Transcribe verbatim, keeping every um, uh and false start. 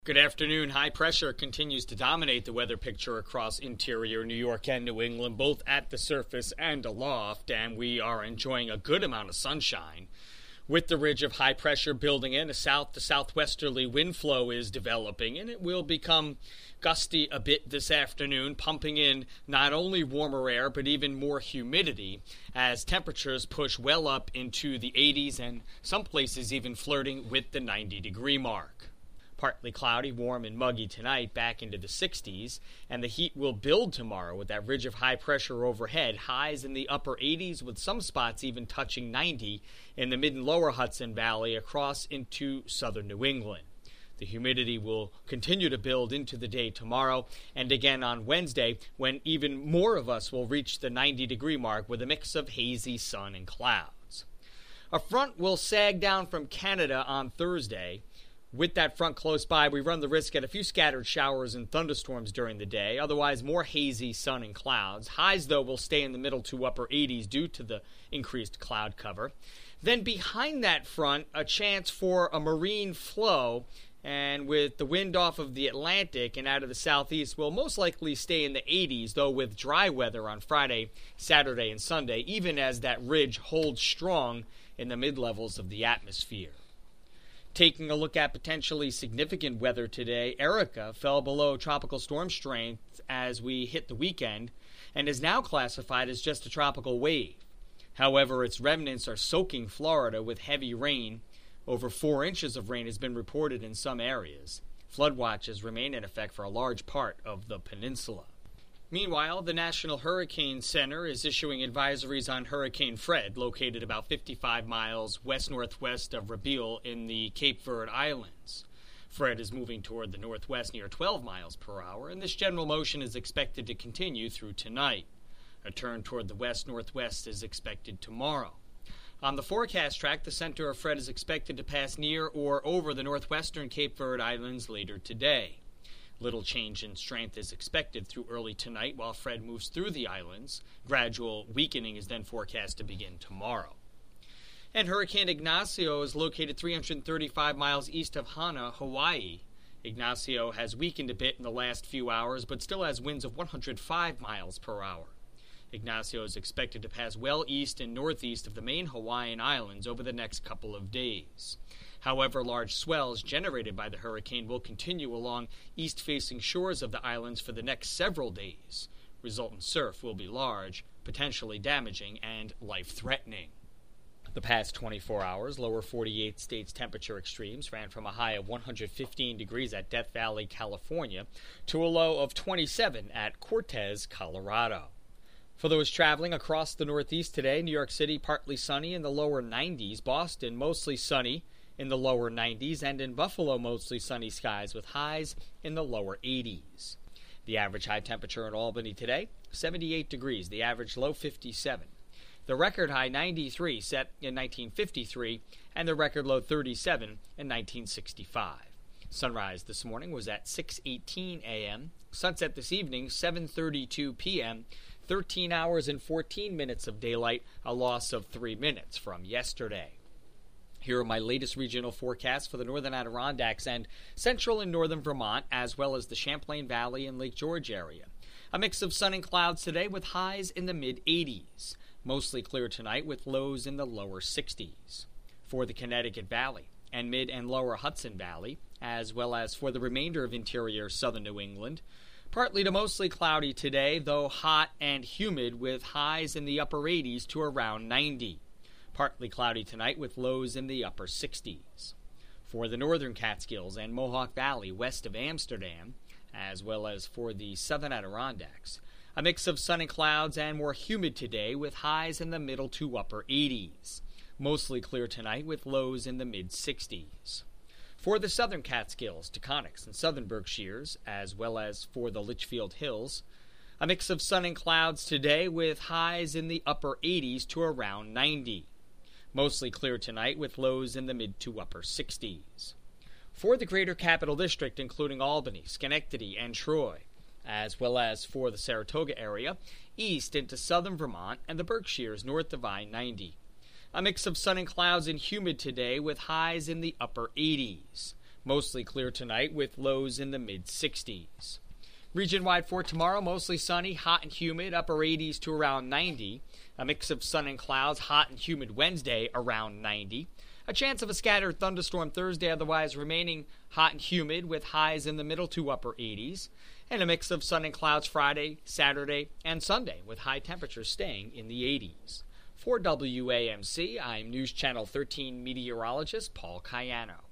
Good afternoon. High pressure continues to dominate the weather picture across interior New York and New England, both at the surface and aloft, and we are enjoying a good amount of sunshine. With the ridge of high pressure building in, a south to southwesterly wind flow is developing, and it will become gusty a bit this afternoon, pumping in not only warmer air, but even more humidity as temperatures push well up into the eighties and some places even flirting with the ninety degree mark. Partly cloudy, warm, and muggy tonight, back into the sixties, and the heat will build tomorrow with that ridge of high pressure overhead, highs in the upper eighties with some spots even touching ninety in the mid and lower Hudson Valley across into southern New England. The humidity will continue to build into the day tomorrow and again on Wednesday, when even more of us will reach the ninety degree mark with a mix of hazy sun and clouds. A front will sag down from Canada on Thursday. With that front close by, we run the risk at a few scattered showers and thunderstorms during the day, otherwise more hazy sun and clouds. Highs, though, will stay in the middle to upper eighties due to the increased cloud cover. Then behind that front, a chance for a marine flow, and with the wind off of the Atlantic and out of the southeast, will most likely stay in the eighties, though with dry weather on Friday, Saturday, and Sunday, even as that ridge holds strong in the mid-levels of the atmosphere. Taking a look at potentially significant weather today, Erica fell below tropical storm strength as we hit the weekend and is now classified as just a tropical wave. However, its remnants are soaking Florida with heavy rain. Over four inches of rain has been reported in some areas. Flood watches remain in effect for a large part of the peninsula. Meanwhile, the National Hurricane Center is issuing advisories on Hurricane Fred, located about fifty-five miles west-northwest of Rabaul in the Cape Verde Islands. Fred is moving toward the northwest near twelve miles per hour, and this general motion is expected to continue through tonight. A turn toward the west-northwest is expected tomorrow. On the forecast track, the center of Fred is expected to pass near or over the northwestern Cape Verde Islands later today. Little change in strength is expected through early tonight while Fred moves through the islands. Gradual weakening is then forecast to begin tomorrow. And Hurricane Ignacio is located three hundred thirty-five miles east of Hana, Hawaii. Ignacio has weakened a bit in the last few hours, but still has winds of one hundred five miles per hour. Ignacio is expected to pass well east and northeast of the main Hawaiian Islands over the next couple of days. However, large swells generated by the hurricane will continue along east-facing shores of the islands for the next several days. Resultant surf will be large, potentially damaging, and life-threatening. The past twenty-four hours, lower forty-eight states' temperature extremes ran from a high of one hundred fifteen degrees at Death Valley, California, to a low of twenty-seven at Cortez, Colorado. For those traveling across the Northeast today, New York City partly sunny in the lower nineties, Boston mostly sunny in the lower nineties, and in Buffalo mostly sunny skies with highs in the lower eighties. The average high temperature in Albany today, seventy-eight degrees, the average low fifty-seven. The record high ninety-three set in nineteen fifty-three, and the record low thirty-seven in nineteen sixty-five. Sunrise this morning was at six eighteen a.m., sunset this evening seven thirty-two p.m., thirteen hours and fourteen minutes of daylight, a loss of three minutes from yesterday. Here are my latest regional forecasts for the northern Adirondacks and central and northern Vermont, as well as the Champlain Valley and Lake George area. A mix of sun and clouds today with highs in the mid-eighties. Mostly clear tonight with lows in the lower sixties. For the Connecticut Valley and mid and lower Hudson Valley, as well as for the remainder of interior southern New England, partly to mostly cloudy today, though hot and humid with highs in the upper eighties to around ninety. Partly cloudy tonight with lows in the upper sixties. For the northern Catskills and Mohawk Valley west of Amsterdam, as well as for the southern Adirondacks, a mix of sun and clouds and more humid today with highs in the middle to upper eighties. Mostly clear tonight with lows in the mid-sixties. For the southern Catskills, Taconics, and southern Berkshires, as well as for the Litchfield Hills, a mix of sun and clouds today with highs in the upper eighties to around ninety. Mostly clear tonight with lows in the mid to upper sixties. For the greater capital district, including Albany, Schenectady, and Troy, as well as for the Saratoga area, east into southern Vermont and the Berkshires north of I ninety. A mix of sun and clouds and humid today with highs in the upper eighties. Mostly clear tonight with lows in the mid sixties. Region-wide for tomorrow, mostly sunny, hot and humid, upper eighties to around ninety. A mix of sun and clouds, hot and humid Wednesday, around ninety. A chance of a scattered thunderstorm Thursday, otherwise remaining hot and humid with highs in the middle to upper eighties. And a mix of sun and clouds Friday, Saturday, and Sunday, with high temperatures staying in the eighties. For W A M C, I'm News Channel thirteen meteorologist Paul Cayano.